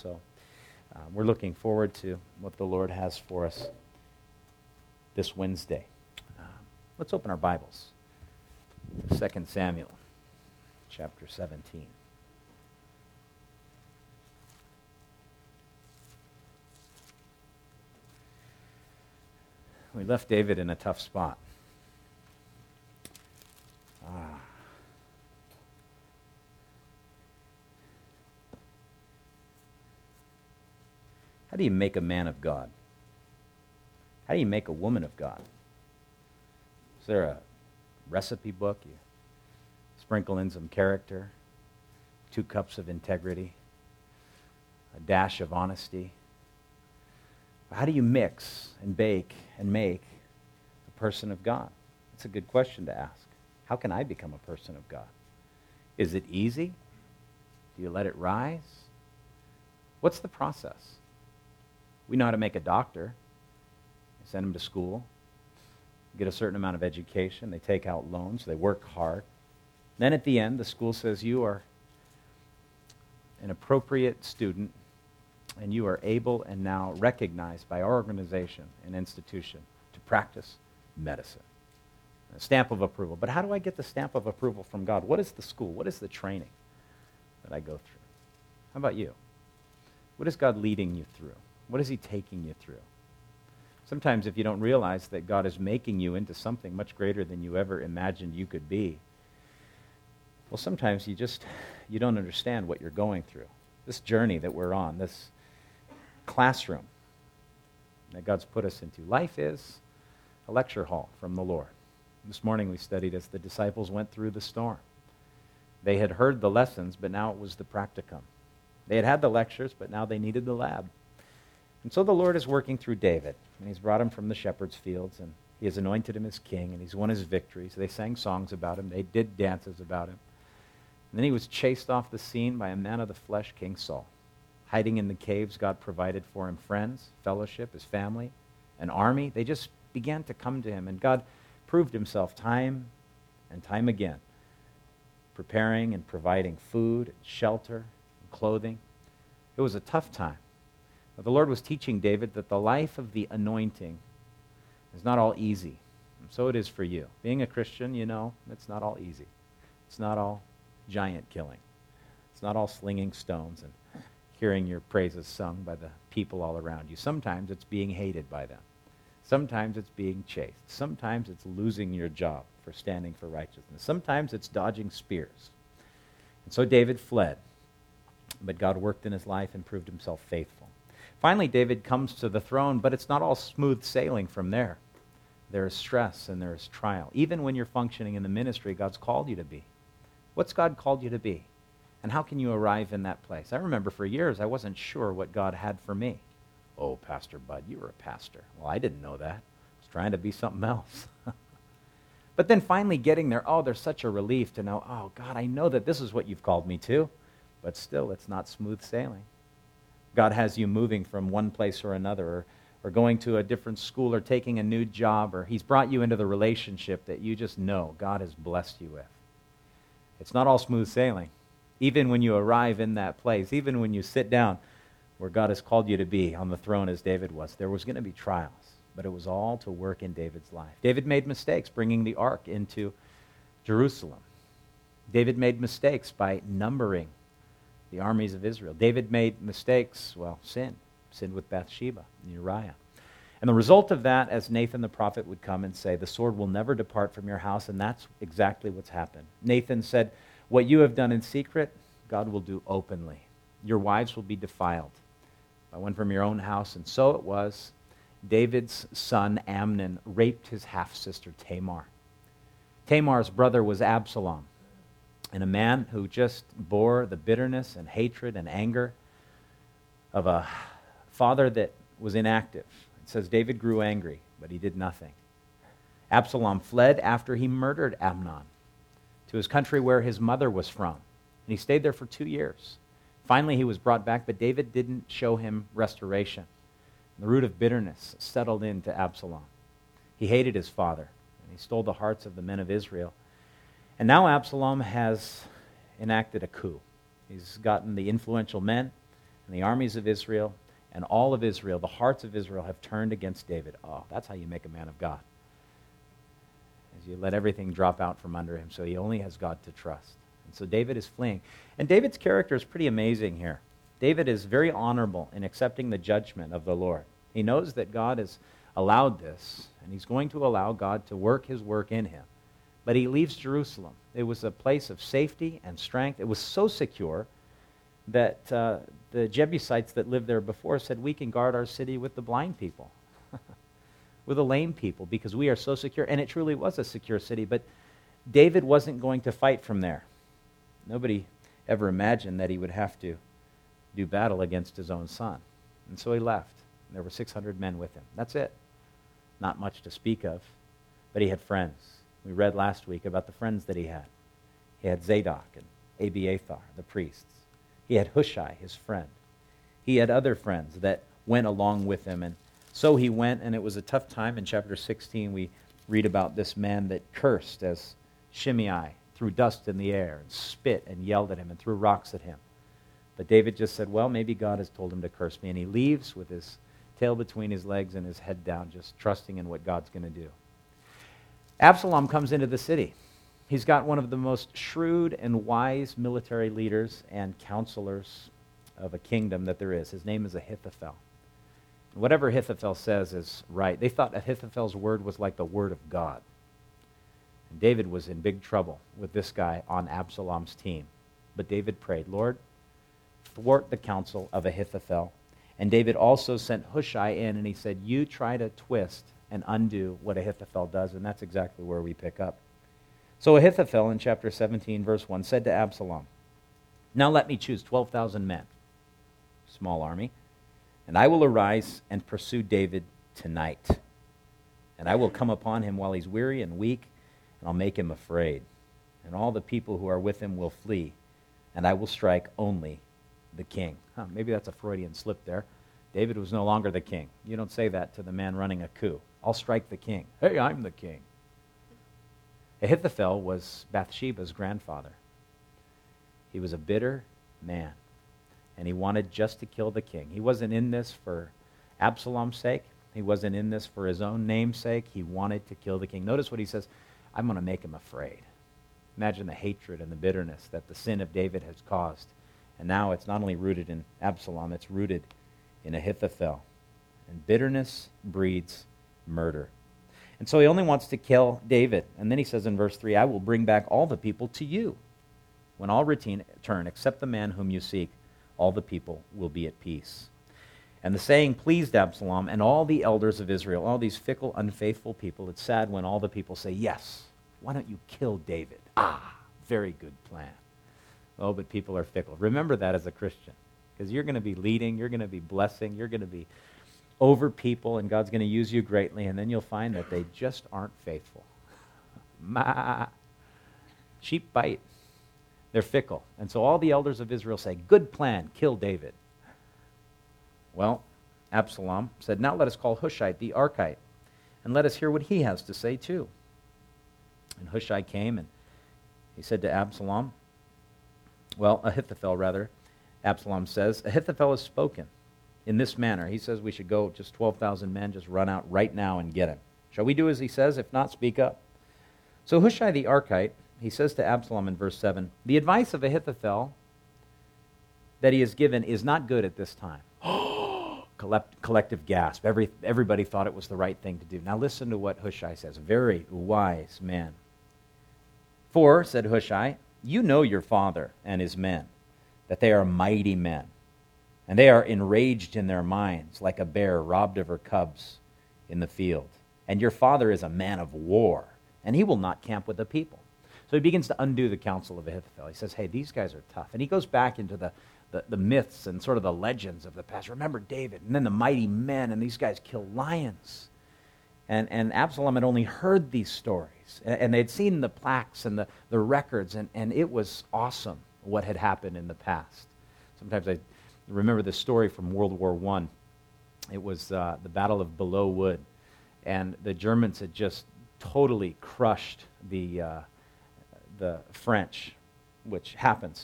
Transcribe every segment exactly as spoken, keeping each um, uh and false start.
So uh, we're looking forward to what the Lord has for us this Wednesday. Uh, let's open our Bibles. Second Samuel, chapter seventeen. We left David in a tough spot. Ah. How do you make a man of God? How do you make a woman of God? Is there a recipe book? You sprinkle in some character, two cups of integrity, a dash of honesty. How do you mix and bake and make a person of God? That's a good question to ask. How can I become a person of God? Is it easy? Do you let it rise? What's the process? We know how to make a doctor. They send them to school, get a certain amount of education, they take out loans, they work hard. Then at the end, the school says you are an appropriate student and you are able and now recognized by our organization and institution to practice medicine. A stamp of approval. But how do I get the stamp of approval from God? What is the school? What is the training that I go through? How about you? What is God leading you through? What is he taking you through? Sometimes if you don't realize that God is making you into something much greater than you ever imagined you could be, well, sometimes you just, you don't understand what you're going through. This journey that we're on, this classroom that God's put us into. Life is a lecture hall from the Lord. This morning we studied as the disciples went through the storm. They had heard the lessons, but now it was the practicum. They had had the lectures, but now they needed the lab. And so the Lord is working through David, and he's brought him from the shepherd's fields, and he has anointed him as king, and he's won his victories. They sang songs about him. They did dances about him. And then he was chased off the scene by a man of the flesh, King Saul. Hiding in the caves, God provided for him friends, fellowship, his family, an army. They just began to come to him, and God proved himself time and time again, preparing and providing food, and shelter, and clothing. It was a tough time. But the Lord was teaching David that the life of the anointing is not all easy. And so it is for you. Being a Christian, you know, it's not all easy. It's not all giant killing. It's not all slinging stones and hearing your praises sung by the people all around you. Sometimes it's being hated by them. Sometimes it's being chased. Sometimes it's losing your job for standing for righteousness. Sometimes it's dodging spears. And so David fled, but God worked in his life and proved himself faithful. Finally, David comes to the throne, but it's not all smooth sailing from there. There is stress and there is trial. Even when you're functioning in the ministry God's called you to be. What's God called you to be? And how can you arrive in that place? I remember for years I wasn't sure what God had for me. Oh, Pastor Bud, you were a pastor. Well, I didn't know that. I was trying to be something else. But then finally getting there, oh, there's such a relief to know, oh, God, I know that this is what you've called me to, but still it's not smooth sailing. God has you moving from one place or another, or, or going to a different school, or taking a new job, or he's brought you into the relationship that you just know God has blessed you with. It's not all smooth sailing. Even when you arrive in that place, even when you sit down where God has called you to be on the throne as David was, there was going to be trials, but it was all to work in David's life. David made mistakes bringing the ark into Jerusalem. David made mistakes by numbering the armies of Israel. David made mistakes, well, sin. Sinned with Bathsheba and Uriah. And the result of that, as Nathan the prophet would come and say, the sword will never depart from your house, and that's exactly what's happened. Nathan said, what you have done in secret, God will do openly. Your wives will be defiled by one from your own house. And so it was. David's son Amnon raped his half-sister Tamar. Tamar's brother was Absalom, and a man who just bore the bitterness and hatred and anger of a father that was inactive. It says David grew angry, but he did nothing. Absalom fled after he murdered Amnon to his country where his mother was from, and he stayed there for two years. Finally, he was brought back, but David didn't show him restoration. The root of bitterness settled into Absalom. He hated his father, and he stole the hearts of the men of Israel. And now Absalom has enacted a coup. He's gotten the influential men and the armies of Israel and all of Israel, the hearts of Israel have turned against David. Oh, that's how you make a man of God. As you let everything drop out from under him, so he only has God to trust. And so David is fleeing. And David's character is pretty amazing here. David is very honorable in accepting the judgment of the Lord. He knows that God has allowed this, and he's going to allow God to work his work in him. But he leaves Jerusalem. It was a place of safety and strength. It was so secure that uh, the Jebusites that lived there before said, we can guard our city with the blind people, with the lame people, because we are so secure. And it truly was a secure city, but David wasn't going to fight from there. Nobody ever imagined that he would have to do battle against his own son. And so he left. There were six hundred men with him. That's it. Not much to speak of, but he had friends. We read last week about the friends that he had. He had Zadok and Abiathar, the priests. He had Hushai, his friend. He had other friends that went along with him, and so he went, and it was a tough time. In chapter sixteen, we read about this man that cursed as Shimei threw dust in the air and spit and yelled at him and threw rocks at him. But David just said, well, maybe God has told him to curse me, and he leaves with his tail between his legs and his head down, just trusting in what God's going to do. Absalom comes into the city. He's got one of the most shrewd and wise military leaders and counselors of a kingdom that there is. His name is Ahithophel. Whatever Ahithophel says is right. They thought Ahithophel's word was like the word of God. And David was in big trouble with this guy on Absalom's team. But David prayed, Lord, thwart the counsel of Ahithophel. And David also sent Hushai in, and he said, you try to twist and undo what Ahithophel does, and that's exactly where we pick up. So Ahithophel, in chapter seventeen, verse one, said to Absalom, now let me choose twelve thousand men, small army, and I will arise and pursue David tonight. And I will come upon him while he's weary and weak, and I'll make him afraid. And all the people who are with him will flee, and I will strike only the king. Huh, maybe that's a Freudian slip there. David was no longer the king. You don't say that to the man running a coup. I'll strike the king. Hey, I'm the king. Ahithophel was Bathsheba's grandfather. He was a bitter man, and he wanted just to kill the king. He wasn't in this for Absalom's sake. He wasn't in this for his own name's sake. He wanted to kill the king. Notice what he says, I'm going to make him afraid. Imagine the hatred and the bitterness that the sin of David has caused. And now it's not only rooted in Absalom, it's rooted in Ahithophel. And bitterness breeds murder. And so he only wants to kill David. And then he says in verse three, I will bring back all the people to you. When all return, except the man whom you seek, all the people will be at peace. And the saying pleased Absalom and all the elders of Israel, all these fickle, unfaithful people. It's sad when all the people say, yes, why don't you kill David? Ah, very good plan. Oh, but people are fickle. Remember that as a Christian, because you're going to be leading, you're going to be blessing, you're going to be over people, and God's going to use you greatly, and then you'll find that they just aren't faithful. Ma. Sheep bite. They're fickle. And so all the elders of Israel say, good plan, kill David. Well, Absalom said, now let us call Hushai the Archite, and let us hear what he has to say too. And Hushai came, and he said to Absalom, well, Ahithophel rather, Absalom says, Ahithophel has spoken in this manner. He says we should go, just twelve thousand men, just run out right now and get him. Shall we do as he says? If not, speak up. So Hushai the Archite, he says to Absalom in verse seven, the advice of Ahithophel that he has given is not good at this time. Collect, collective gasp. Every, everybody thought it was the right thing to do. Now listen to what Hushai says. Very wise man. For, said Hushai, you know your father and his men, that they are mighty men, and they are enraged in their minds like a bear robbed of her cubs in the field. And your father is a man of war, and he will not camp with the people. So he begins to undo the counsel of Ahithophel. He says, hey, these guys are tough. And he goes back into the, the, the myths and sort of the legends of the past. Remember David, and then the mighty men, and these guys kill lions. And, and Absalom had only heard these stories, and, and they'd seen the plaques and the, the records, and, and it was awesome what had happened in the past. Sometimes I remember this story from World War One. It was uh, the Battle of Belleau Wood, and the Germans had just totally crushed the uh, the French, which happens.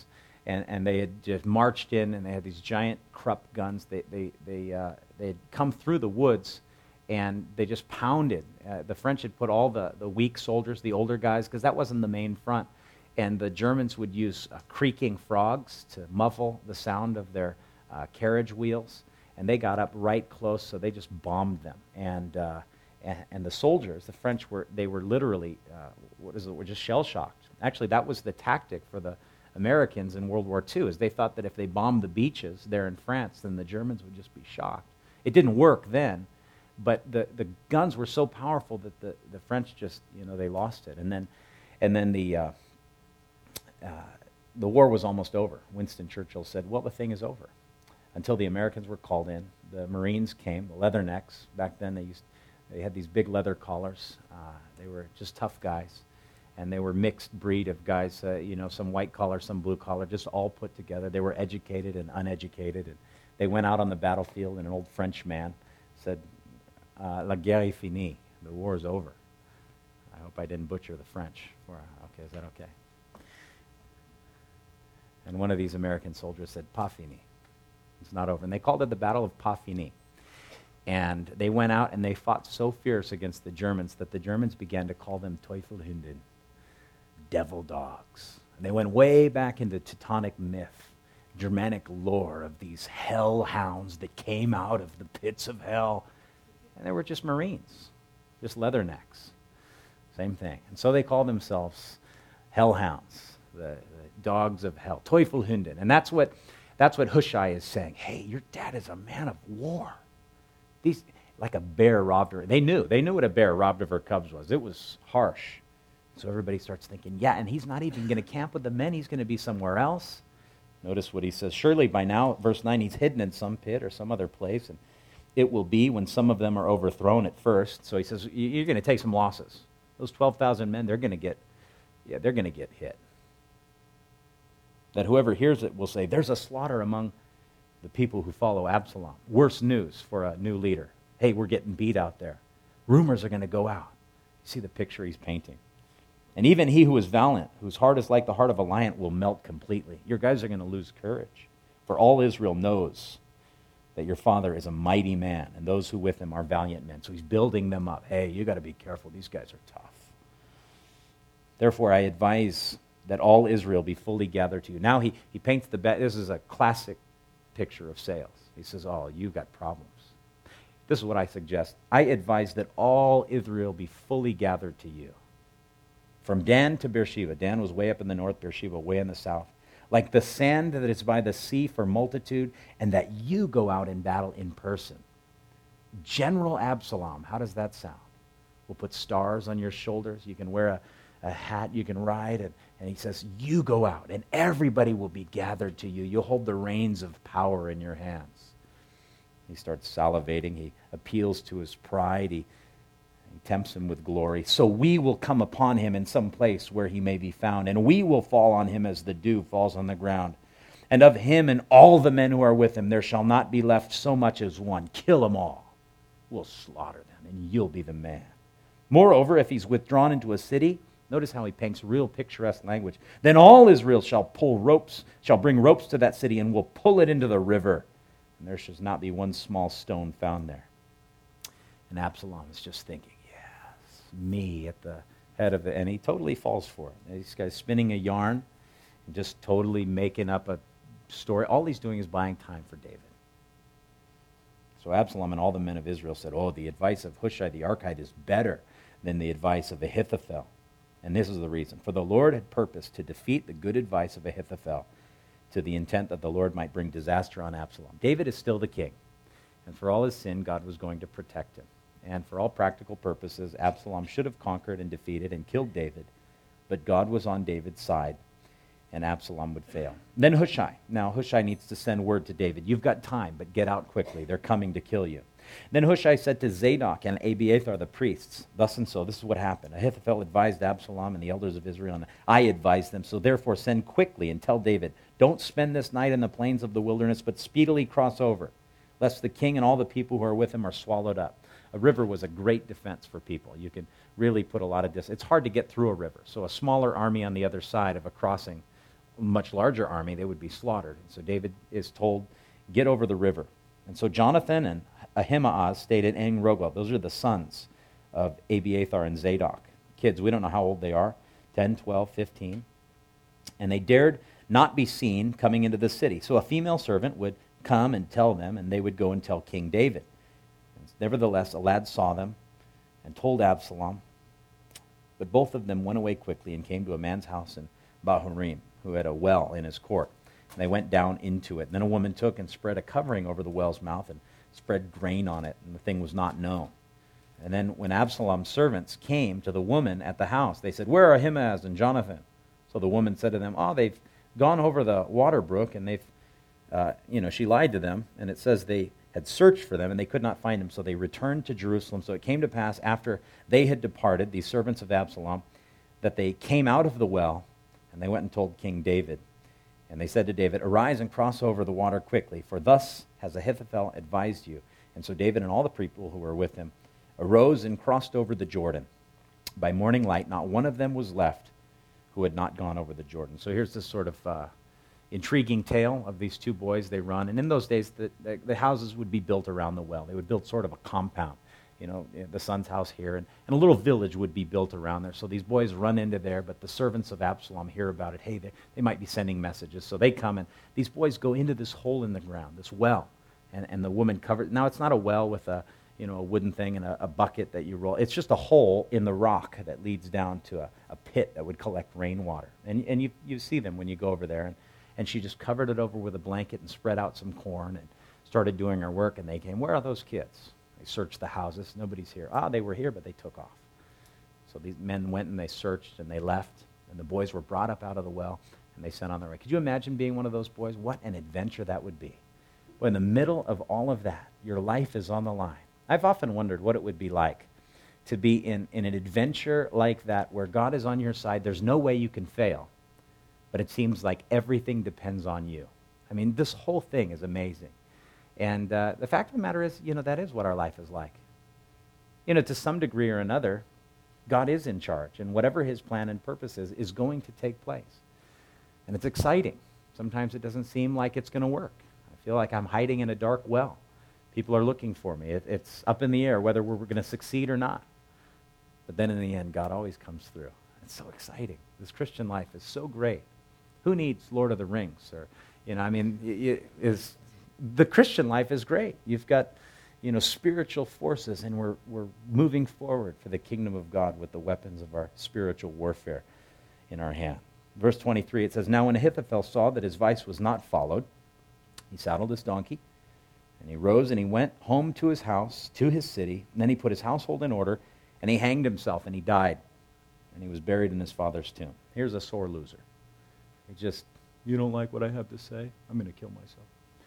and, and they had just marched in, and they had these giant Krupp guns. They they they uh, they had come through the woods, and they just pounded. Uh, the French had put all the, the weak soldiers, the older guys, because that wasn't the main front, and the Germans would use uh, creaking frogs to muffle the sound of their uh, carriage wheels, and they got up right close, so they just bombed them. And uh, and, and the soldiers, the French were they were literally uh, what is it? Were just shell shocked. Actually, that was the tactic for the Americans in World War Two, is they thought that if they bombed the beaches there in France, then the Germans would just be shocked. It didn't work then, but the, the guns were so powerful that the, the French just, you know, they lost it. And then and then the uh, uh, the war was almost over. Winston Churchill said, well, the thing is over. Until the Americans were called in. The Marines came, the leathernecks. Back then they used they had these big leather collars. Uh, they were just tough guys. And they were mixed breed of guys, uh, you know, some white collar, some blue collar, just all put together. They were educated and uneducated. And they went out on the battlefield, and an old French man said, uh, La guerre est finie. The war is over. I hope I didn't butcher the French. For, okay, is that okay? And one of these American soldiers said, Pas fini. It's not over. And they called it the Battle of Pas fini. And they went out and they fought so fierce against the Germans that the Germans began to call them Teufelhunden, devil dogs. And they went way back into Teutonic myth, Germanic lore of these hellhounds that came out of the pits of hell. And they were just Marines, just leathernecks. Same thing. And so they called themselves hellhounds, the, the dogs of hell, Teufelhunden. And that's what that's what Hushai is saying. Hey, your dad is a man of war. These, like a bear robbed her. They knew. They knew what a bear robbed of her cubs was. It was harsh. So everybody starts thinking, yeah, and he's not even going to camp with the men. He's going to be somewhere else. Notice what he says. Surely by now, verse nine, he's hidden in some pit or some other place, and it will be when some of them are overthrown at first. So he says, you're going to take some losses. Those twelve thousand men, they're going to get, yeah, they're going to get hit. That whoever hears it will say, there's a slaughter among the people who follow Absalom. Worse news for a new leader. Hey, we're getting beat out there. Rumors are going to go out. You see the picture he's painting. And even he who is valiant, whose heart is like the heart of a lion, will melt completely. Your guys are going to lose courage. For all Israel knows that your father is a mighty man, and those who with him are valiant men. So he's building them up. Hey, you got to be careful. These guys are tough. Therefore, I advise that all Israel be fully gathered to you. Now he, he paints the, ba- this is a classic picture of sales. He says, oh, you've got problems. This is what I suggest. I advise that all Israel be fully gathered to you. From Dan to Beersheba. Dan was way up in the north, Beersheba way in the south. Like the sand that is by the sea for multitude, and that you go out in battle in person. General Absalom, how does that sound? We'll put stars on your shoulders. You can wear a, a hat, you can ride, and, and he says, you go out, and everybody will be gathered to you. You'll hold the reins of power in your hands. He starts salivating. He appeals to his pride. He He tempts him with glory. So we will come upon him in some place where he may be found, and we will fall on him as the dew falls on the ground. And of him and all the men who are with him, there shall not be left so much as one. Kill them all. We'll slaughter them, and you'll be the man. Moreover, if he's withdrawn into a city, notice how he paints real picturesque language, then all Israel shall pull ropes, shall bring ropes to that city, and will pull it into the river. And there shall not be one small stone found there. And Absalom is just thinking, me at the head of it, and he totally falls for it. This guy's spinning a yarn and just totally making up a story. All he's doing is buying time for David. So Absalom and all the men of Israel said, oh, the advice of Hushai the Archite is better than the advice of Ahithophel. And this is the reason. For the Lord had purposed to defeat the good advice of Ahithophel to the intent that the Lord might bring disaster on Absalom. David is still the king, and for all his sin, God was going to protect him. And for all practical purposes, Absalom should have conquered and defeated and killed David. But God was on David's side, and Absalom would fail. Then Hushai. Now Hushai needs to send word to David. You've got time, but get out quickly. They're coming to kill you. Then Hushai said to Zadok and Abiathar the priests, thus and so, this is what happened. Ahithophel advised Absalom and the elders of Israel, and I advised them. So therefore send quickly and tell David, don't spend this night in the plains of the wilderness, but speedily cross over, lest the king and all the people who are with him are swallowed up. A river was a great defense for people. You could really put a lot of distance. It's hard to get through a river. So a smaller army on the other side of a crossing much larger army, they would be slaughtered. And so David is told, get over the river. And so Jonathan and Ahimaaz stayed at En-Rogel. Those are the sons of Abiathar and Zadok. Kids, we don't know how old they are, ten, twelve, fifteen. And they dared not be seen coming into the city. So a female servant would come and tell them, and they would go and tell King David. Nevertheless, a lad saw them and told Absalom. But both of them went away quickly and came to a man's house in Bahurim, who had a well in his court. And they went down into it. And then a woman took and spread a covering over the well's mouth and spread grain on it, and the thing was not known. And then when Absalom's servants came to the woman at the house, they said, where are Ahimaaz and Jonathan? So the woman said to them, oh, they've gone over the water brook, and they've, uh, you know, she lied to them, and it says they had searched for them, and they could not find him, so they returned to Jerusalem. So it came to pass, after they had departed, these servants of Absalom, that they came out of the well, and they went and told King David. And they said to David, arise and cross over the water quickly, for thus has Ahithophel advised you. And so David and all the people who were with him arose and crossed over the Jordan. By morning light, not one of them was left who had not gone over the Jordan. So here's this sort of uh, intriguing tale of these two boys. They run, and in those days, the, the, the houses would be built around the well. They would build sort of a compound, you know, the son's house here, and, and a little village would be built around there. So these boys run into there, but the servants of Absalom hear about it. Hey, they, they might be sending messages. So they come, and these boys go into this hole in the ground, this well, and, and the woman covers. Now, it's not a well with a, you know, a wooden thing and a, a bucket that you roll. It's just a hole in the rock that leads down to a, a pit that would collect rainwater. And, and you, you see them when you go over there. And, and she just covered it over with a blanket and spread out some corn and started doing her work. And they came, where are those kids? They searched the houses. Nobody's here. Ah, they were here, but they took off. So these men went and they searched and they left. And the boys were brought up out of the well and they sent on their way. Could you imagine being one of those boys? What an adventure that would be. Well, in the middle of all of that, your life is on the line. I've often wondered what it would be like to be in, in an adventure like that where God is on your side. There's no way you can fail, but it seems like everything depends on you. I mean, this whole thing is amazing. And uh, the fact of the matter is, you know, that is what our life is like. You know, to some degree or another, God is in charge, and whatever his plan and purpose is, is going to take place. And it's exciting. Sometimes it doesn't seem like it's going to work. I feel like I'm hiding in a dark well. People are looking for me. It, it's up in the air whether we're, we're going to succeed or not. But then in the end, God always comes through. It's so exciting. This Christian life is so great. Who needs Lord of the Rings? Or, you know, I mean, it, is the Christian life is great. You've got, you know, spiritual forces, and we're we're moving forward for the kingdom of God with the weapons of our spiritual warfare in our hand. Verse twenty-three, it says, now when Ahithophel saw that his advice was not followed, he saddled his donkey, and he rose and he went home to his house, to his city, and then he put his household in order, and he hanged himself, and he died, and he was buried in his father's tomb. Here's a sore loser. He just, you don't like what I have to say? I'm going to kill myself.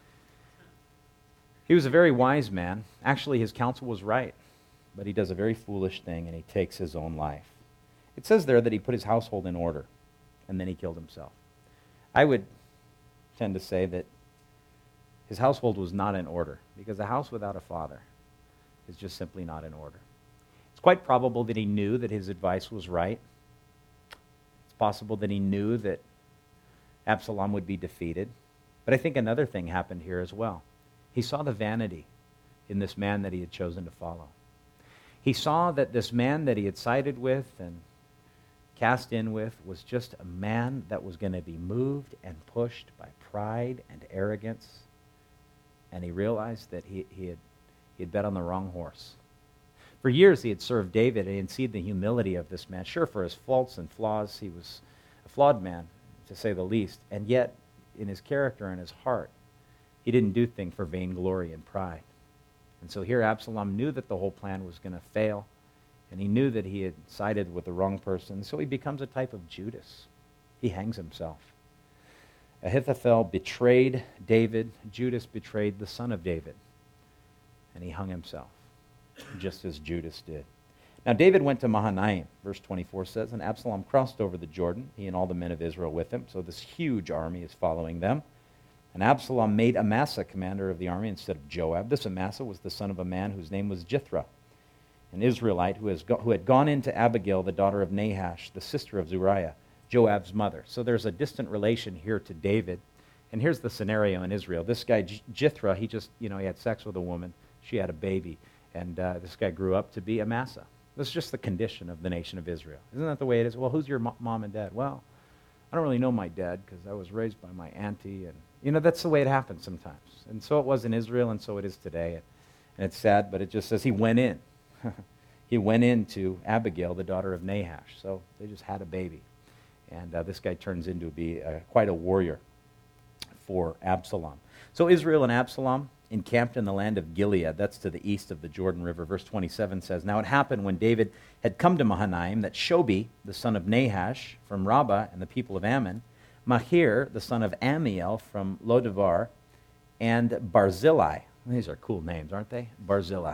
He was a very wise man. Actually, his counsel was right, but he does a very foolish thing, and he takes his own life. It says there that he put his household in order, and then he killed himself. I would tend to say that his household was not in order, because a house without a father is just simply not in order. It's quite probable that he knew that his advice was right. It's possible that he knew that Absalom would be defeated. But I think another thing happened here as well. He saw the vanity in this man that he had chosen to follow. He saw that this man that he had sided with and cast in with was just a man that was going to be moved and pushed by pride and arrogance. And he realized that he, he, had, he had bet on the wrong horse. For years he had served David, and he had seen the humility of this man. Sure, for his faults and flaws, he was a flawed man, to say the least. And yet, in his character and his heart, he didn't do things for vainglory and pride. And so here Absalom knew that the whole plan was going to fail, and he knew that he had sided with the wrong person. So he becomes a type of Judas. He hangs himself. Ahithophel betrayed David. Judas betrayed the son of David. And he hung himself, just as Judas did. Now David went to Mahanaim, verse twenty-four says, and Absalom crossed over the Jordan, he and all the men of Israel with him. So this huge army is following them. And Absalom made Amasa commander of the army instead of Joab. This Amasa was the son of a man whose name was Jithra, an Israelite who, has go- who had gone into Abigail, the daughter of Nahash, the sister of Zuriah, Joab's mother. So there's a distant relation here to David. And here's the scenario in Israel. This guy, J- Jithra, he just, you know, he had sex with a woman. She had a baby. And uh, this guy grew up to be Amasa. This is just the condition of the nation of Israel. Isn't that the way it is? Well, who's your mo- mom and dad? Well, I don't really know my dad because I was raised by my auntie. And, you know, that's the way it happens sometimes. And so it was in Israel, and so it is today. And, and it's sad, but it just says he went in. He went into Abigail, the daughter of Nahash. So they just had a baby. And uh, this guy turns into be uh, quite a warrior for Absalom. So Israel and Absalom encamped in the land of Gilead. That's to the east of the Jordan River. Verse twenty-seven says, Now it happened when David had come to Mahanaim that Shobi, the son of Nahash from Rabbah, and the people of Ammon, Mahir, the son of Amiel from Lodebar, and Barzillai. These are cool names, aren't they? Barzillai.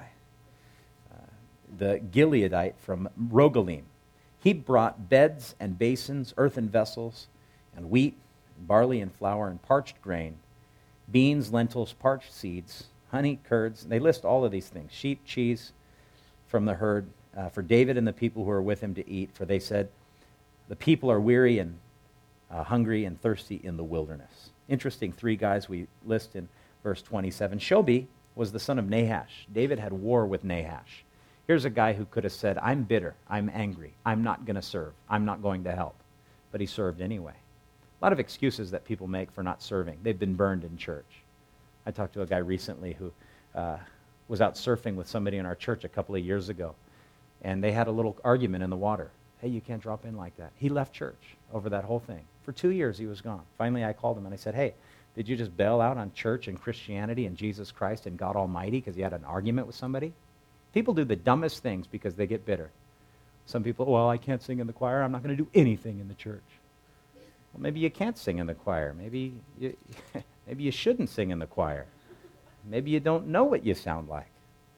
Uh, the Gileadite from Rogelim. He brought beds and basins, earthen vessels, and wheat, and barley and flour, and parched grain, beans, lentils, parched seeds, honey, curds. They list all of these things, sheep, cheese from the herd, uh, for David and the people who are with him to eat. For they said, the people are weary and uh, hungry and thirsty in the wilderness. Interesting three guys we list in verse twenty-seven. Shobi was the son of Nahash. David had war with Nahash. Here's a guy who could have said, I'm bitter, I'm angry, I'm not going to serve, I'm not going to help. But he served anyway. A lot of excuses that people make for not serving. They've been burned in church. I talked to a guy recently who uh, was out surfing with somebody in our church a couple of years ago, and they had a little argument in the water. Hey, you can't drop in like that. He left church over that whole thing. For two years he was gone. Finally I called him and I said, hey, did you just bail out on church and Christianity and Jesus Christ and God Almighty because you had an argument with somebody? People do the dumbest things because they get bitter. Some people, well, I can't sing in the choir. I'm not going to do anything in the church. Well, maybe you can't sing in the choir. Maybe you, maybe you shouldn't sing in the choir. Maybe you don't know what you sound like.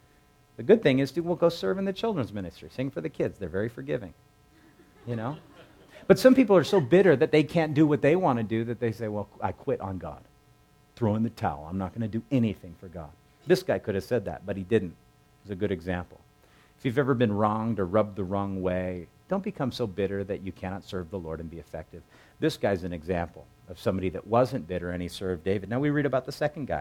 The good thing is to well, go serve in the children's ministry. Sing for the kids. They're very forgiving. You know? But some people are so bitter that they can't do what they want to do that they say, well, I quit on God. Throw in the towel. I'm not going to do anything for God. This guy could have said that, but he didn't. It's a good example. If you've ever been wronged or rubbed the wrong way, don't become so bitter that you cannot serve the Lord and be effective. This guy's an example of somebody that wasn't bitter and he served David. Now we read about the second guy,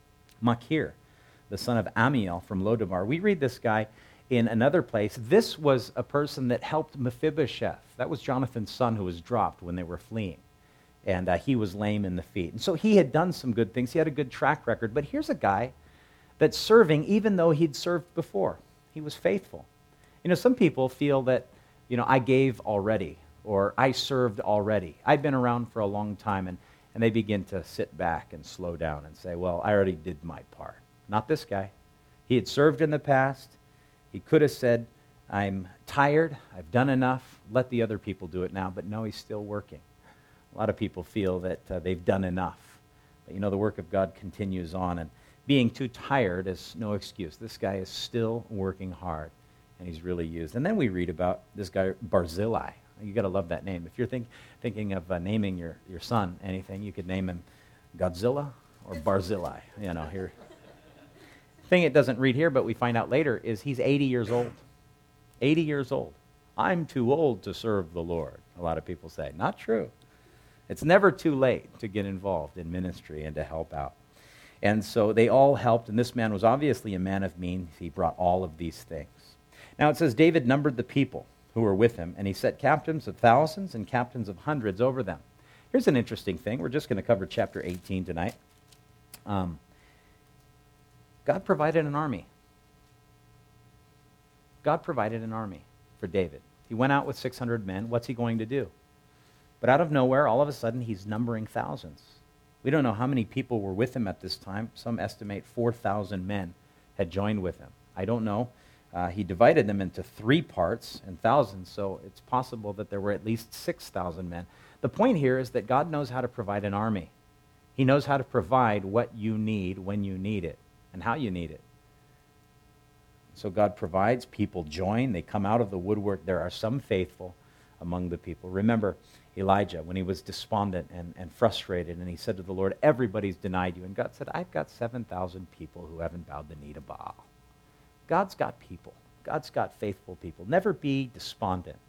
Machir, the son of Amiel from Lodebar. We read this guy in another place. This was a person that helped Mephibosheth. That was Jonathan's son who was dropped when they were fleeing. And uh, he was lame in the feet. And so he had done some good things. He had a good track record. But here's a guy that's serving even though he'd served before. He was faithful. You know, some people feel that, you know, I gave already or I served already. I've been around for a long time, and, and they begin to sit back and slow down and say, well, I already did my part. Not this guy. He had served in the past. He could have said, I'm tired, I've done enough, let the other people do it now, but no, he's still working. A lot of people feel that uh, they've done enough. But you know, the work of God continues on, and being too tired is no excuse. This guy is still working hard, and he's really used. And then we read about this guy, Barzillai. You got to love that name. If you're think, thinking of uh, naming your, your son anything, you could name him Godzilla or Barzillai. You know, here. Thing it doesn't read here, but we find out later, is he's eighty years old. eighty years old. I'm too old to serve the Lord, a lot of people say. Not true. It's never too late to get involved in ministry and to help out. And so they all helped, and this man was obviously a man of means. He brought all of these things. Now it says David numbered the people who were with him, and he set captains of thousands and captains of hundreds over them. Here's an interesting thing. We're just going to cover chapter eighteen tonight. Um, God provided an army. God provided an army for David. He went out with six hundred men. What's he going to do? But out of nowhere, all of a sudden, he's numbering thousands. We don't know how many people were with him at this time. Some estimate four thousand men had joined with him. I don't know. Uh, he divided them into three parts and thousands, so it's possible that there were at least six thousand men. The point here is that God knows how to provide an army. He knows how to provide what you need when you need it and how you need it. So God provides, people join, they come out of the woodwork. There are some faithful among the people. Remember Elijah when he was despondent and, and frustrated, and he said to the Lord, everybody's denied you. And God said, I've got seven thousand people who haven't bowed the knee to Baal. God's got people. God's got faithful people. Never be despondent.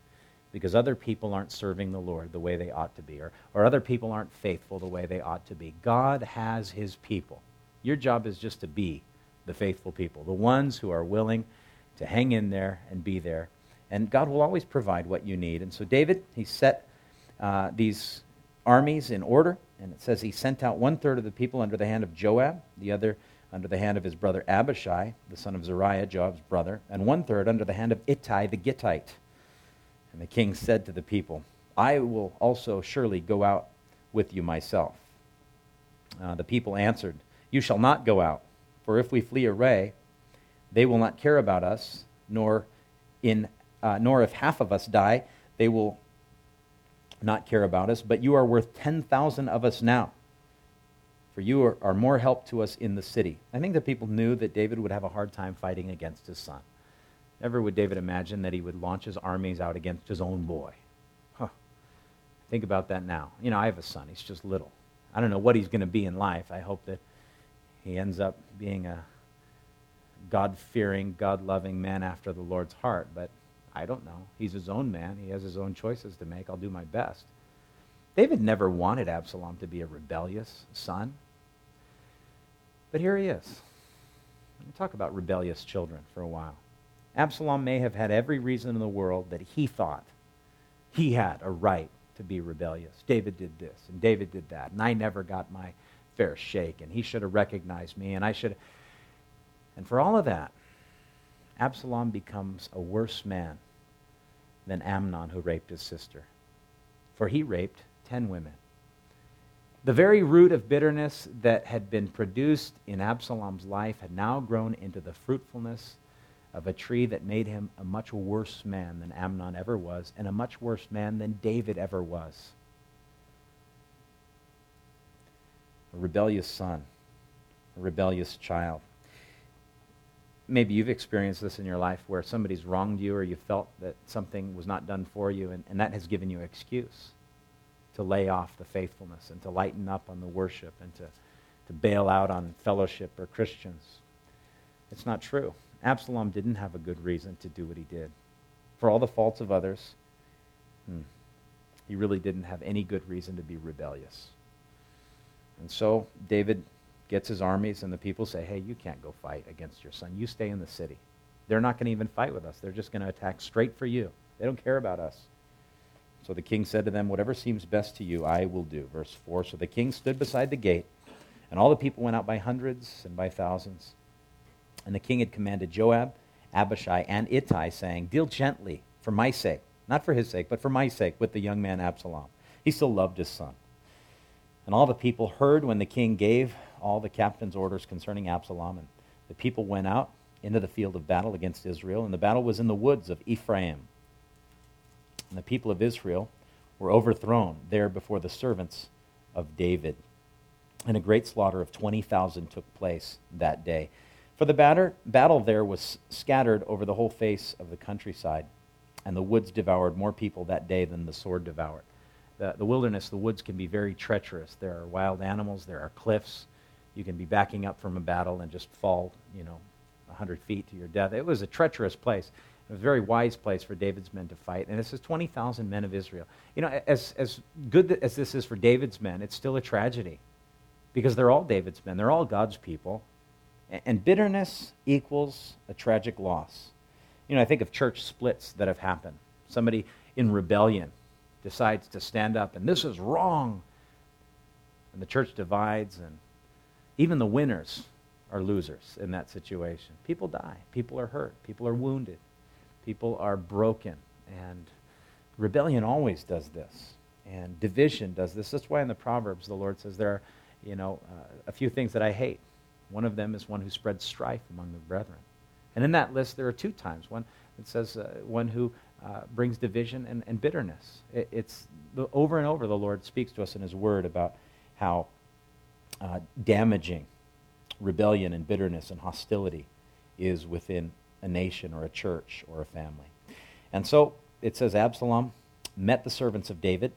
because other people aren't serving the Lord the way they ought to be, or, or other people aren't faithful the way they ought to be. God has his people. Your job is just to be the faithful people, the ones who are willing to hang in there and be there. And God will always provide what you need. And so David, he set uh, these armies in order, and it says he sent out one-third of the people under the hand of Joab, the other under the hand of his brother Abishai, the son of Zeruiah, Joab's brother, and one-third under the hand of Ittai the Gittite. And the king said to the people, I will also surely go out with you myself. Uh, the people answered, You shall not go out, for if we flee away, they will not care about us, nor in uh, nor if half of us die, they will not care about us. But you are worth ten thousand of us now, for you are, are more help to us in the city. I think the people knew that David would have a hard time fighting against his son. Never would David imagine that he would launch his armies out against his own boy. Huh. Think about that now. You know, I have a son. He's just little. I don't know what he's going to be in life. I hope that he ends up being a God-fearing, God-loving man after the Lord's heart. But I don't know. He's his own man. He has his own choices to make. I'll do my best. David never wanted Absalom to be a rebellious son. But here he is. Let me talk about rebellious children for a while. Absalom may have had every reason in the world that he thought he had a right to be rebellious. David did this, and David did that, and I never got my fair shake, and he should have recognized me, and I should have... And for all of that, Absalom becomes a worse man than Amnon, who raped his sister. For he raped ten women. The very root of bitterness that had been produced in Absalom's life had now grown into the fruitfulness of a tree that made him a much worse man than Amnon ever was, and a much worse man than David ever was. A rebellious son, a rebellious child. Maybe you've experienced this in your life where somebody's wronged you, or you felt that something was not done for you, and, and that has given you an excuse to lay off the faithfulness and to lighten up on the worship and to, to bail out on fellowship or Christians. It's not true. Absalom didn't have a good reason to do what he did. For all the faults of others, hmm, he really didn't have any good reason to be rebellious. And so David gets his armies, and the people say, hey, you can't go fight against your son. You stay in the city. They're not going to even fight with us. They're just going to attack straight for you. They don't care about us. So the king said to them, whatever seems best to you, I will do. Verse four, so the king stood beside the gate, and all the people went out by hundreds and by thousands. And the king had commanded Joab, Abishai, and Ittai, saying, deal gently for my sake, not for his sake, but for my sake, with the young man Absalom. He still loved his son. And all the people heard when the king gave all the captain's orders concerning Absalom, and the people went out into the field of battle against Israel, and the battle was in the woods of Ephraim. And the people of Israel were overthrown there before the servants of David. And a great slaughter of twenty thousand took place that day. For the batter, battle there was scattered over the whole face of the countryside, and the woods devoured more people that day than the sword devoured. The, the wilderness, the woods can be very treacherous. There are wild animals, there are cliffs. You can be backing up from a battle and just fall, you know, a hundred feet to your death. It was a treacherous place. It was a very wise place for David's men to fight. And it says twenty thousand men of Israel. You know, as, as good as this is for David's men, it's still a tragedy, because they're all David's men. They're all God's people. And bitterness equals a tragic loss. You know, I think of church splits that have happened. Somebody in rebellion decides to stand up, and this is wrong. And the church divides, and even the winners are losers in that situation. People die. People are hurt. People are wounded. People are broken. And rebellion always does this. And division does this. That's why in the Proverbs the Lord says there are, you know, uh, a few things that I hate. One of them is one who spreads strife among the brethren. And in that list, there are two times. One that says uh, one who uh, brings division and, and bitterness. It, it's the, over and over the Lord speaks to us in His Word about how uh, damaging rebellion and bitterness and hostility is within a nation or a church or a family. And so it says Absalom met the servants of David.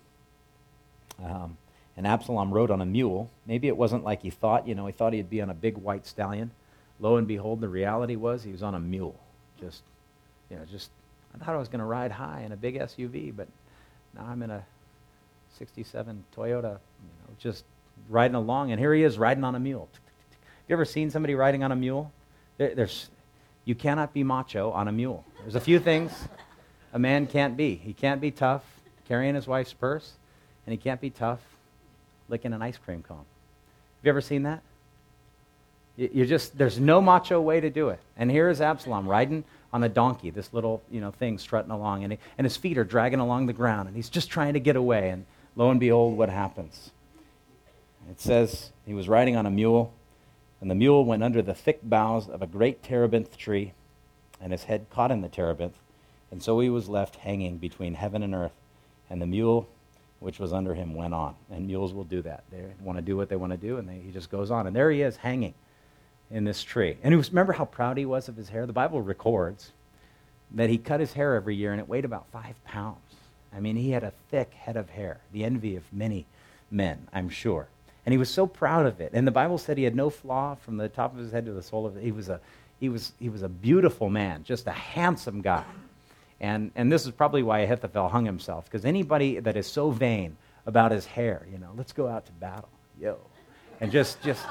Um, And Absalom rode on a mule. Maybe it wasn't like he thought. You know, he thought he'd be on a big white stallion. Lo and behold, the reality was he was on a mule. Just, you know, just I thought I was going to ride high in a big S U V, but now I'm in a sixty-seven Toyota, you know, just riding along, and here he is riding on a mule. Have you ever seen somebody riding on a mule? There, there's, you cannot be macho on a mule. There's a few things a man can't be. He can't be tough carrying his wife's purse, and he can't be tough licking an ice cream cone. Have you ever seen that? You, you just, there's no macho way to do it. And here is Absalom riding on a donkey, this little, you know, thing strutting along, and, he, and his feet are dragging along the ground, and he's just trying to get away, and lo and behold, what happens? It says he was riding on a mule, and the mule went under the thick boughs of a great terebinth tree, and his head caught in the terebinth, and so he was left hanging between heaven and earth, and the mule which was under him went on. And mules will do that. They want to do what they want to do, and they, he just goes on. And there he is hanging in this tree. And he was, remember how proud he was of his hair? The Bible records that he cut his hair every year, and it weighed about five pounds. I mean, he had a thick head of hair, the envy of many men, I'm sure. And he was so proud of it. And the Bible said he had no flaw from the top of his head to the sole of it. He was a, he was, he was a beautiful man, just a handsome guy. And, and this is probably why Ahithophel hung himself, because anybody that is so vain about his hair, you know, let's go out to battle, yo. And just, just,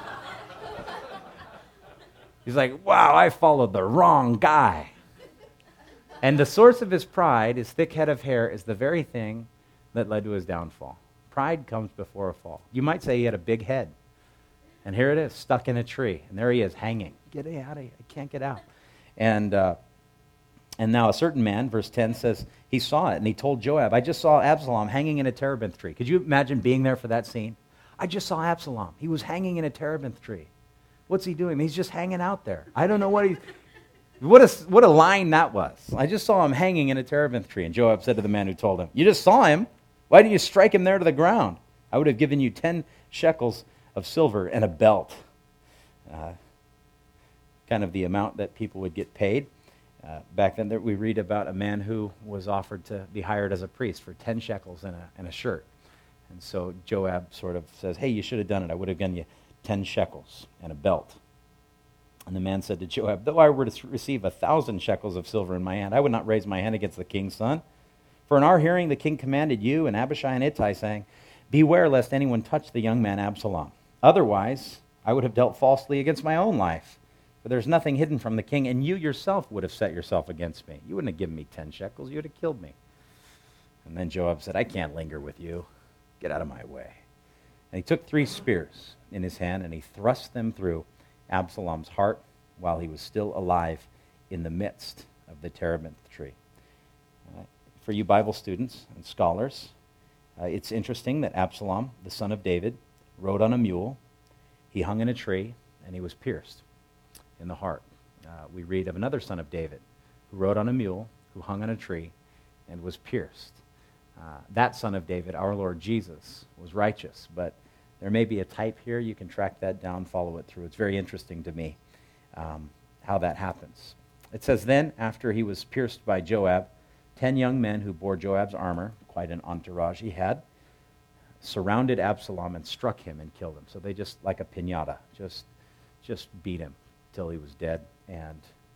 he's like, wow, I followed the wrong guy. And the source of his pride, his thick head of hair, is the very thing that led to his downfall. Pride comes before a fall. You might say he had a big head. And here it is, stuck in a tree. And there he is, hanging. Get out of here. I can't get out. And uh, and now a certain man, verse ten says, he saw it, and he told Joab, I just saw Absalom hanging in a terebinth tree. Could you imagine being there for that scene? I just saw Absalom. He was hanging in a terebinth tree. What's he doing? He's just hanging out there. I don't know what he... What a, what a line that was. I just saw him hanging in a terebinth tree. And Joab said to the man who told him, you just saw him. Why didn't you strike him there to the ground? I would have given you ten shekels of silver and a belt. Uh, kind of the amount that people would get paid. Uh, back then there, we read about a man who was offered to be hired as a priest for ten shekels and a, and a shirt. And so Joab sort of says, hey, you should have done it. I would have given you ten shekels and a belt. And the man said to Joab, though I were to receive a thousand shekels of silver in my hand, I would not raise my hand against the king's son. For in our hearing the king commanded you and Abishai and Ittai, saying, beware lest anyone touch the young man Absalom. Otherwise, I would have dealt falsely against my own life. For there's nothing hidden from the king, and you yourself would have set yourself against me. You wouldn't have given me ten shekels, you would have killed me. And then Joab said, I can't linger with you. Get out of my way. And he took three spears in his hand, and he thrust them through Absalom's heart while he was still alive in the midst of the terebinth tree. Uh, for you Bible students and scholars, uh, it's interesting that Absalom, the son of David, rode on a mule, he hung in a tree, and he was pierced in the heart. Uh, we read of another son of David who rode on a mule, who hung on a tree, and was pierced. Uh, that son of David, our Lord Jesus, was righteous, but there may be a type here. You can track that down, follow it through. It's very interesting to me um, how that happens. It says, then, after he was pierced by Joab, ten young men who bore Joab's armor, quite an entourage he had, surrounded Absalom and struck him and killed him. So they just, like a piñata, just, just beat him till he was dead. And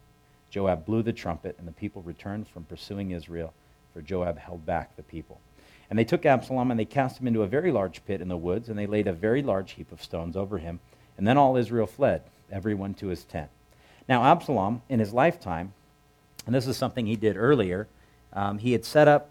Joab blew the trumpet, and the people returned from pursuing Israel, for Joab held back the people. And they took Absalom, and they cast him into a very large pit in the woods, and they laid a very large heap of stones over him. And then all Israel fled, everyone to his tent. Now Absalom, in his lifetime, and this is something he did earlier, um, he had set up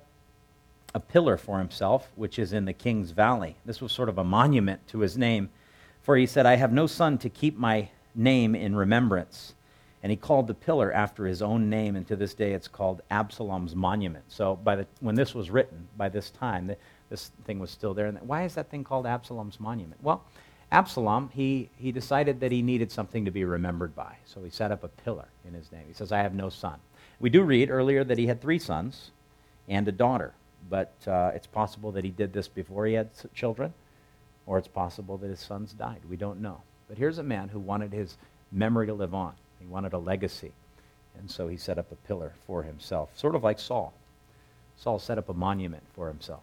a pillar for himself, which is in the King's Valley. This was sort of a monument to his name, for he said, I have no son to keep my name in remembrance. And he called the pillar after his own name, and to this day it's called Absalom's Monument. So by the, when this was written, by this time, the, this thing was still there. And why is that thing called Absalom's Monument? Well, Absalom, he, he decided that he needed something to be remembered by. So he set up a pillar in his name. He says, I have no son. We do read earlier that he had three sons and a daughter. But uh, it's possible that he did this before he had children, or it's possible that his sons died. We don't know. But here's a man who wanted his memory to live on. He wanted a legacy. And so he set up a pillar for himself, sort of like Saul. Saul set up a monument for himself,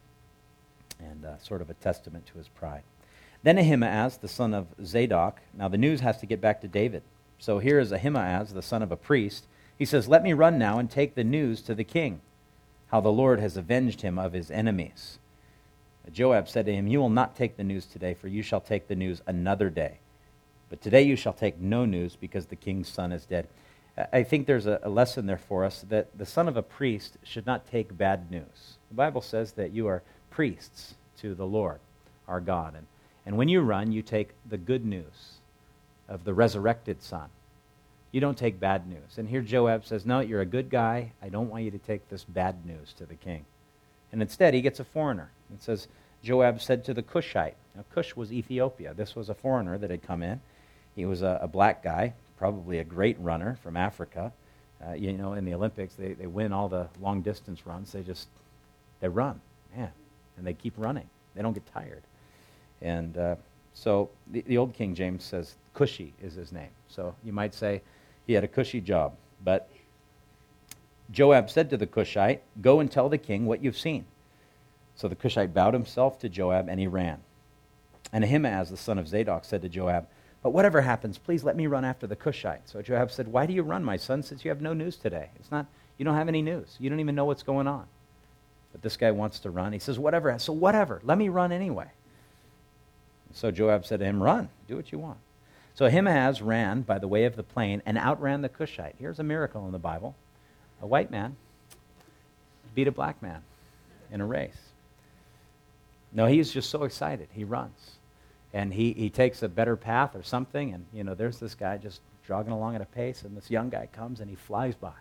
and, and uh, sort of a testament to his pride. Then Ahimaaz, the son of Zadok. Now the news has to get back to David. So here is Ahimaaz, the son of a priest, He says, let me run now and take the news to the king, how the Lord has avenged him of his enemies. Joab said to him, you will not take the news today, for you shall take the news another day. But today you shall take no news, because the king's son is dead. I think there's a lesson there for us that the son of a priest should not take bad news. The Bible says that you are priests to the Lord, our God. And, and when you run, you take the good news of the resurrected son. You don't take bad news. And here Joab says, no, you're a good guy. I don't want you to take this bad news to the king. And instead, he gets a foreigner. It says, Joab said to the Cushite. Now, Cush was Ethiopia. This was a foreigner that had come in. He was a, a black guy, probably a great runner from Africa. Uh, you know, in the Olympics, they, they win all the long-distance runs. They just, they run, man, and they keep running. They don't get tired. And uh, so the, the old King James says Cushy is his name. So you might say he had a cushy job. But Joab said to the Cushite, go and tell the king what you've seen. So the Cushite bowed himself to Joab, and he ran. And Ahimaaz, the son of Zadok, said to Joab, but whatever happens, please let me run after the Cushite. So Joab said, why do you run, my son, since you have no news today? It's not, you don't have any news. You don't even know what's going on. But this guy wants to run. He says, whatever. So whatever. Let me run anyway. So Joab said to him, run. Do what you want. So Ahimaaz ran by the way of the plain and outran the Cushite. Here's a miracle in the Bible. A white man beat a black man in a race. No, he's just so excited. He runs. And he, he takes a better path or something, and, you know, there's this guy just jogging along at a pace, and this young guy comes, and he flies by.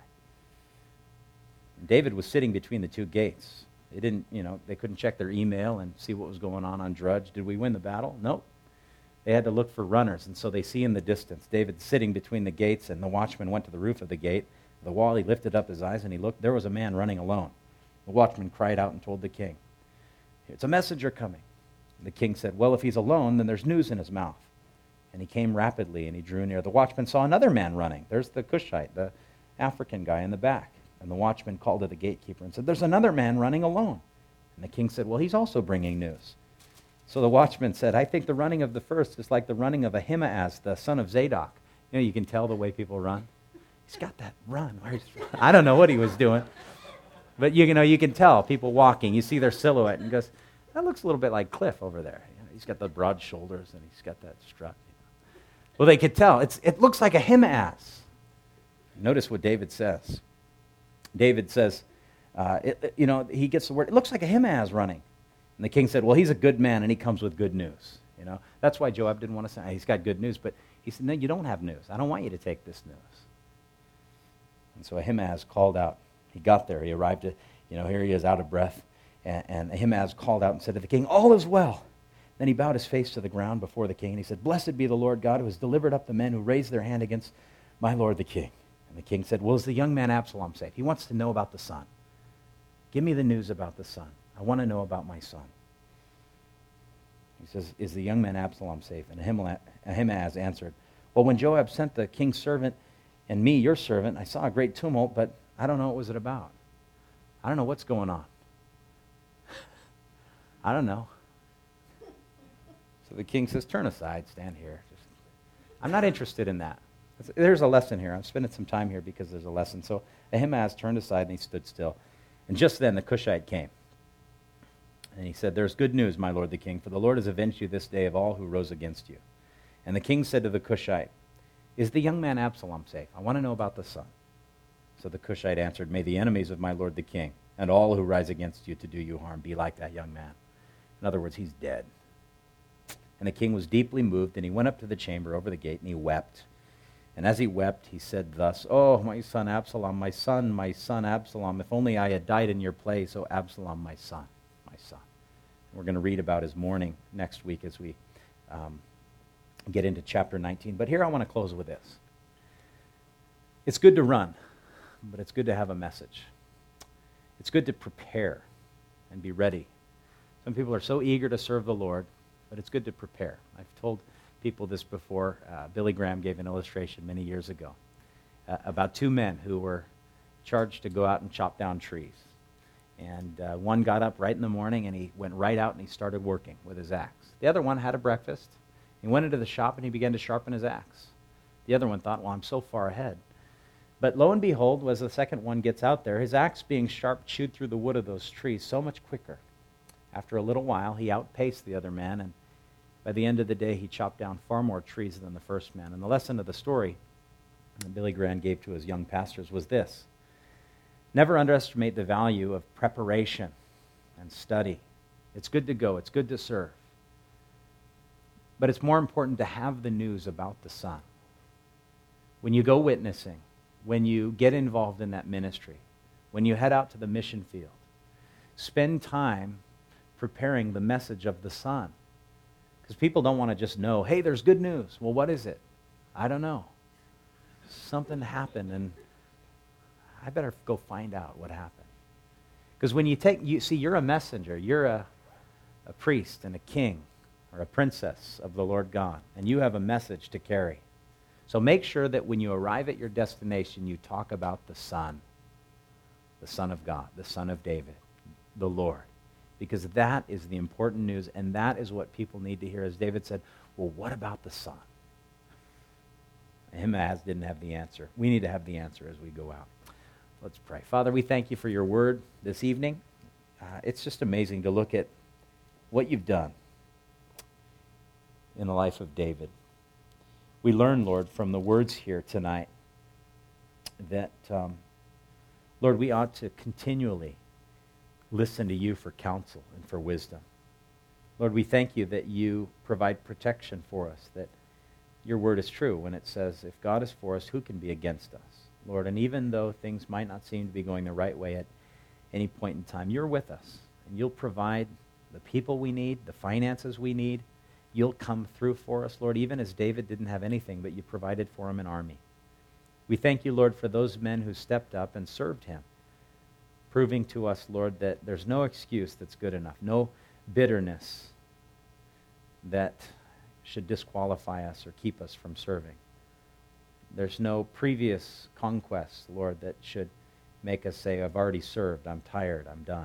David was sitting between the two gates. They didn't, you know, they couldn't check their email and see what was going on on Drudge. Did we win the battle? Nope. They had to look for runners, and so they see in the distance David sitting between the gates, and the watchman went to the roof of the gate. The wall, he lifted up his eyes, and he looked. There was a man running alone. The watchman cried out and told the king, it's a messenger coming. The king said, well, if he's alone, then there's news in his mouth. And he came rapidly, and he drew near. The watchman saw another man running. There's the Cushite, the African guy in the back. And the watchman called to the gatekeeper and said, there's another man running alone. And the king said, well, he's also bringing news. So the watchman said, I think the running of the first is like the running of Ahimaaz, the son of Zadok. You know, you can tell the way people run. He's got that run. I don't know what he was doing. But, you know, you can tell people walking. You see their silhouette and goes, that looks a little bit like Cliff over there. You know, he's got the broad shoulders and he's got that strut. You know. Well, they could tell. It's, it looks like Ahimaaz. Notice what David says. David says, uh, it, you know, he gets the word, it looks like Ahimaaz running. And the king said, well, he's a good man and he comes with good news. You know, that's why Joab didn't want to say, he's got good news. But he said, no, you don't have news. I don't want you to take this news. And so Ahimaaz called out. He got there. He arrived at, you know, here he is out of breath. And, and Ahimaaz called out and said to the king, all is well. Then he bowed his face to the ground before the king, and he said, blessed be the Lord God who has delivered up the men who raised their hand against my lord the king. And the king said, well, is the young man Absalom safe? He wants to know about the son. Give me the news about the son. I want to know about my son. He says, is the young man Absalom safe? And Ahimaaz answered, well, when Joab sent the king's servant and me, your servant, I saw a great tumult, but I don't know what was it about. I don't know what's going on. I don't know. So the king says, turn aside, stand here. Just, I'm not interested in that. There's a lesson here. I'm spending some time here because there's a lesson. So Ahimaaz turned aside and he stood still. And just then the Cushite came. And he said, there's good news, my lord the king, for the Lord has avenged you this day of all who rose against you. And the king said to the Cushite, is the young man Absalom safe? I want to know about the son. So the Cushite answered, may the enemies of my lord the king and all who rise against you to do you harm be like that young man. In other words, he's dead. And the king was deeply moved, and he went up to the chamber over the gate, and he wept. And as he wept, he said thus, oh, my son Absalom, my son, my son Absalom, if only I had died in your place, oh, Absalom, my son, my son. And we're going to read about his mourning next week as we um, get into chapter nineteen. But here I want to close with this. It's good to run, but it's good to have a message. It's good to prepare and be ready. Some people are so eager to serve the Lord, but it's good to prepare. I've told people this before. Uh, Billy Graham gave an illustration many years ago uh, about two men who were charged to go out and chop down trees. And uh, one got up right in the morning and he went right out and he started working with his axe. The other one had a breakfast. He went into the shop and he began to sharpen his axe. The other one thought, well, I'm so far ahead. But lo and behold, as the second one gets out there, his axe being sharp chewed through the wood of those trees so much quicker. After a little while, he outpaced the other man, and by the end of the day, he chopped down far more trees than the first man. And the lesson of the story that Billy Graham gave to his young pastors was this: never underestimate the value of preparation and study. It's good to go. It's good to serve. But it's more important to have the news about the Son. When you go witnessing, when you get involved in that ministry, when you head out to the mission field, spend time preparing the message of the Son. Because people don't want to just know, hey, there's good news. Well, what is it? I don't know. Something happened, and I better go find out what happened. Because when you take, you see, you're a messenger. You're a, a priest and a king or a princess of the Lord God, and you have a message to carry. So make sure that when you arrive at your destination, you talk about the Son, the Son of God, the Son of David, the Lord. Because that is the important news, and that is what people need to hear. As David said, well, what about the Son? Ahimaaz didn't have the answer. We need to have the answer as we go out. Let's pray. Father, we thank you for your word this evening. Uh, it's just amazing to look at what you've done in the life of David. We learn, Lord, from the words here tonight that, um, Lord, we ought to continually listen to you for counsel and for wisdom. Lord, we thank you that you provide protection for us, that your word is true when it says, if God is for us, who can be against us? Lord, and even though things might not seem to be going the right way at any point in time, you're with us, and you'll provide the people we need, the finances we need. You'll come through for us, Lord, even as David didn't have anything, but you provided for him an army. We thank you, Lord, for those men who stepped up and served him, proving to us, Lord, that there's no excuse that's good enough, no bitterness that should disqualify us or keep us from serving. There's no previous conquest, Lord, that should make us say, I've already served, I'm tired, I'm done.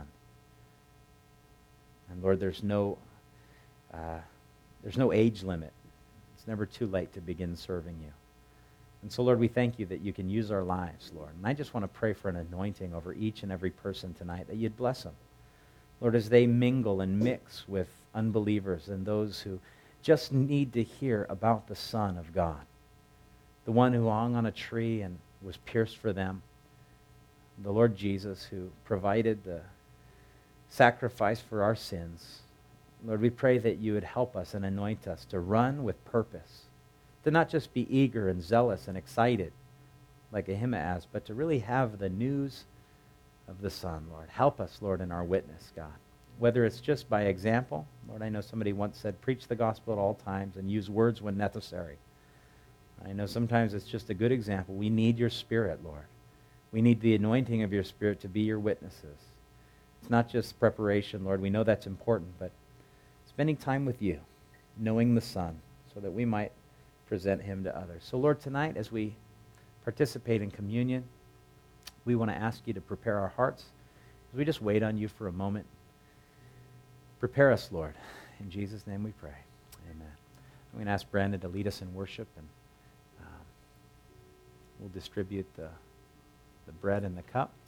And Lord, there's no uh, there's no age limit. It's never too late to begin serving you. And so, Lord, we thank you that you can use our lives, Lord. And I just want to pray for an anointing over each and every person tonight, that you'd bless them. Lord, as they mingle and mix with unbelievers and those who just need to hear about the Son of God, the one who hung on a tree and was pierced for them, the Lord Jesus who provided the sacrifice for our sins. Lord, we pray that you would help us and anoint us to run with purpose, to not just be eager and zealous and excited like Ahimaaz, but to really have the news of the Son, Lord. Help us, Lord, in our witness, God. Whether it's just by example. Lord, I know somebody once said, preach the gospel at all times and use words when necessary. I know sometimes it's just a good example. We need your Spirit, Lord. We need the anointing of your Spirit to be your witnesses. It's not just preparation, Lord. We know that's important, but spending time with you, knowing the Son, so that we might present him to others. So, Lord, tonight as we participate in communion, we want to ask you to prepare our hearts as we just wait on you for a moment. Prepare us, Lord. In Jesus' name we pray. Amen. I'm going to ask Brandon to lead us in worship, and um, we'll distribute the, the bread and the cup.